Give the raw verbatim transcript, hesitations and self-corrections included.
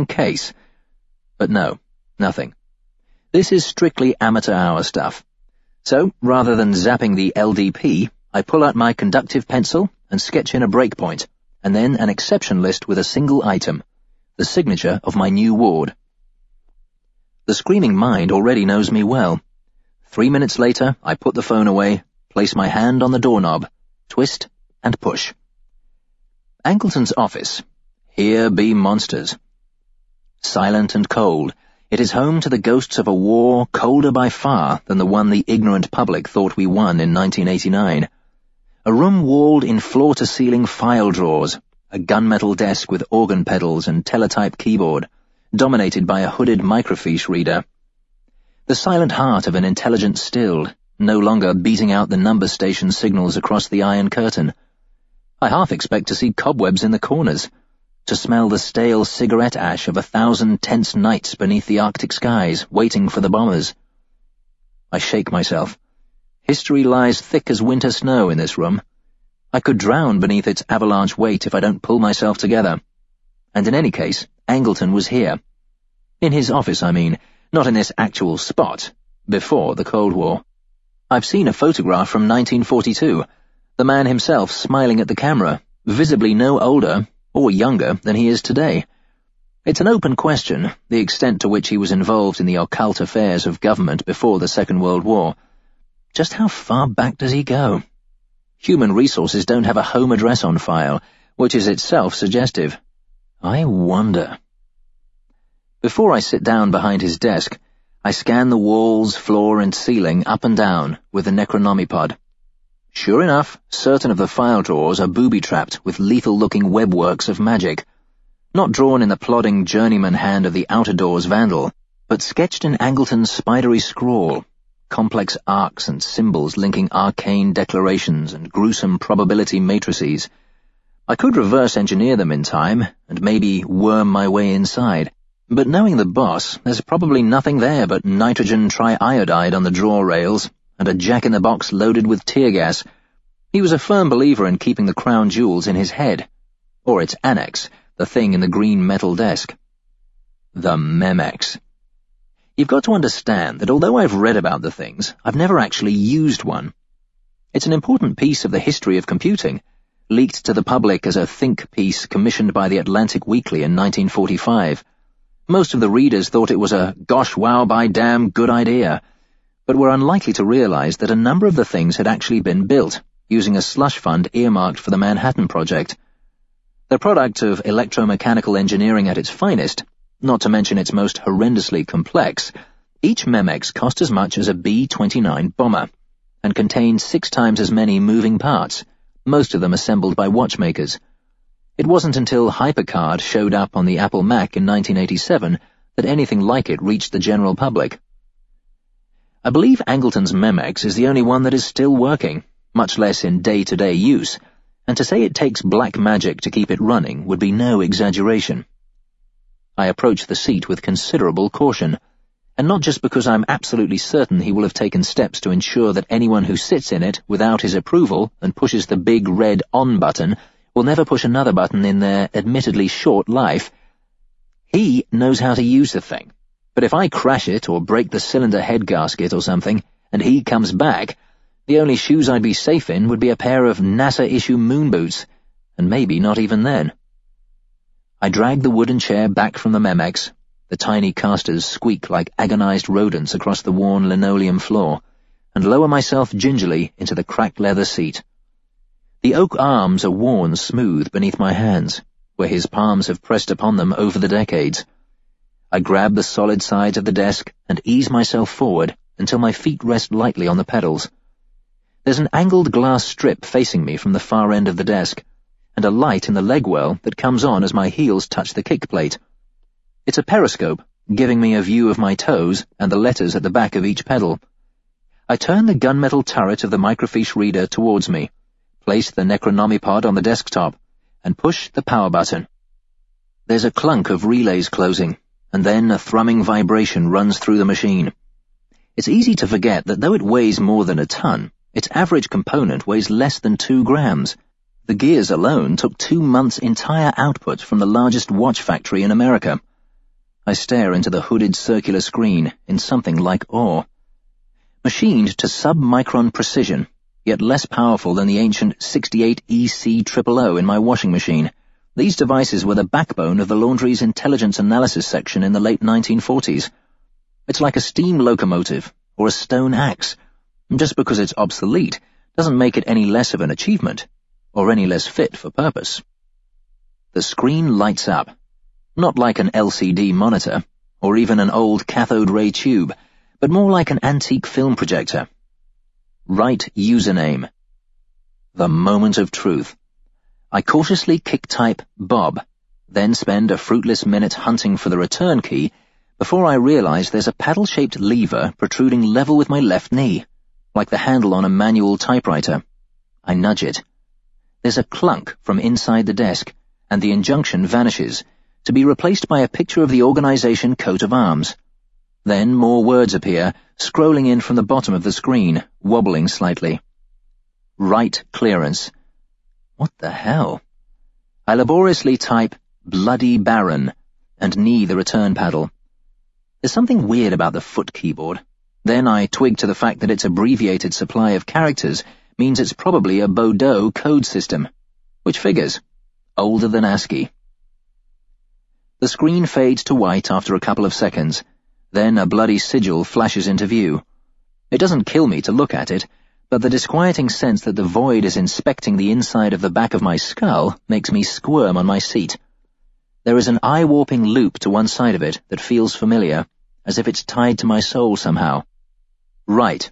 in case. But no, nothing. This is strictly amateur hour stuff. So, rather than zapping the L D P, I pull out my conductive pencil and sketch in a breakpoint, and then an exception list with a single item, the signature of my new ward. The screaming mind already knows me well. Three minutes later, I put the phone away, place my hand on the doorknob, twist, and push. Angleton's office. Here be monsters. Silent and cold, it is home to the ghosts of a war colder by far than the one the ignorant public thought we won in nineteen eighty-nine. A room walled in floor-to-ceiling file drawers, a gunmetal desk with organ pedals and teletype keyboard, dominated by a hooded microfiche reader. The silent heart of an intelligence stilled, no longer beating out the number station signals across the iron curtain. I half expect to see cobwebs in the corners, to smell the stale cigarette ash of a thousand tense nights beneath the Arctic skies, waiting for the bombers. I shake myself. History lies thick as winter snow in this room. I could drown beneath its avalanche weight if I don't pull myself together. And in any case, Angleton was here. In his office, I mean, not in this actual spot, before the Cold War. I've seen a photograph from nineteen forty-two, the man himself smiling at the camera, visibly no older or younger than he is today. It's an open question, the extent to which he was involved in the occult affairs of government before the Second World War. Just how far back does he go? Human Resources don't have a home address on file, which is itself suggestive. I wonder. Before I sit down behind his desk, I scan the walls, floor, and ceiling up and down with the Necronomipod. Sure enough, certain of the file drawers are booby-trapped with lethal-looking webworks of magic, not drawn in the plodding journeyman hand of the out-of-doors vandal, but sketched in Angleton's spidery scrawl, complex arcs and symbols linking arcane declarations and gruesome probability matrices. I could reverse engineer them in time, and maybe worm my way inside, but knowing the boss, there's probably nothing there but nitrogen triiodide on the drawer rails, and a jack-in-the-box loaded with tear gas. He was a firm believer in keeping the crown jewels in his head, or its annex, the thing in the green metal desk. The Memex. You've got to understand that although I've read about the things, I've never actually used one. It's an important piece of the history of computing, leaked to the public as a think piece commissioned by the Atlantic Weekly in nineteen forty-five. Most of the readers thought it was a gosh wow by damn good idea, but were unlikely to realize that a number of the things had actually been built, using a slush fund earmarked for the Manhattan Project. The product of electromechanical engineering at its finest, not to mention its most horrendously complex, each Memex cost as much as a B twenty-nine bomber, and contained six times as many moving parts, most of them assembled by watchmakers. It wasn't until HyperCard showed up on the Apple Mac in nineteen eighty-seven that anything like it reached the general public. I believe Angleton's Memex is the only one that is still working, much less in day-to-day use, and to say it takes black magic to keep it running would be no exaggeration. I approach the seat with considerable caution, and not just because I'm absolutely certain he will have taken steps to ensure that anyone who sits in it without his approval and pushes the big red on button will never push another button in their admittedly short life. He knows how to use the thing, but if I crash it or break the cylinder head gasket or something, and he comes back, the only shoes I'd be safe in would be a pair of NASA-issue moon boots, and maybe not even then. I drag the wooden chair back from the Memex. The tiny casters squeak like agonized rodents across the worn linoleum floor, and lower myself gingerly into the cracked leather seat. The oak arms are worn smooth beneath my hands, where his palms have pressed upon them over the decades. I grab the solid sides of the desk and ease myself forward until my feet rest lightly on the pedals. There's an angled glass strip facing me from the far end of the desk, and a light in the legwell that comes on as my heels touch the kick plate. It's a periscope, giving me a view of my toes and the letters at the back of each pedal. I turn the gunmetal turret of the microfiche reader towards me, place the Necronomipod on the desktop, and push the power button. There's a clunk of relays closing, and then a thrumming vibration runs through the machine. It's easy to forget that though it weighs more than a ton, its average component weighs less than two grams. The gears alone took two months' entire output from the largest watch factory in America. I stare into the hooded circular screen in something like awe. Machined to sub-micron precision, yet less powerful than the ancient sixty-eight E C double O in my washing machine, these devices were the backbone of the laundry's intelligence analysis section in the late nineteen forties. It's like a steam locomotive or a stone axe. Just because it's obsolete doesn't make it any less of an achievement, or any less fit for purpose. The screen lights up, not like an L C D monitor, or even an old cathode ray tube, but more like an antique film projector. Right username. The moment of truth. I cautiously kick-type Bob, then spend a fruitless minute hunting for the return key before I realize there's a paddle-shaped lever protruding level with my left knee, like the handle on a manual typewriter. I nudge it. There's a clunk from inside the desk, and the injunction vanishes, to be replaced by a picture of the organization coat of arms. Then more words appear, scrolling in from the bottom of the screen, wobbling slightly. Right clearance. What the hell? I laboriously type Bloody Baron and knee the return paddle. There's something weird about the foot keyboard. Then I twig to the fact that its abbreviated supply of characters means it's probably a Baudot code system. Which figures. Older than ASCII. The screen fades to white after a couple of seconds. Then a bloody sigil flashes into view. It doesn't kill me to look at it, but the disquieting sense that the void is inspecting the inside of the back of my skull makes me squirm on my seat. There is an eye-warping loop to one side of it that feels familiar, as if it's tied to my soul somehow. Right.